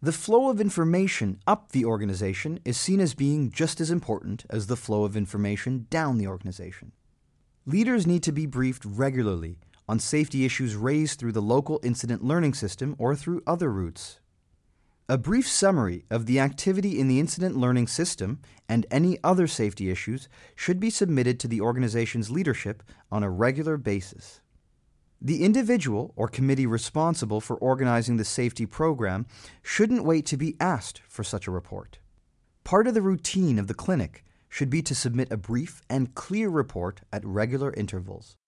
The flow of information up the organization is seen as being just as important as the flow of information down the organization. Leaders need to be briefed regularly on safety issues raised through the local incident learning system or through other routes. A brief summary of the activity in the incident learning system and any other safety issues should be submitted to the organization's leadership on a regular basis. The individual or committee responsible for organizing the safety program shouldn't wait to be asked for such a report. Part of the routine of the clinic should be to submit a brief and clear report at regular intervals.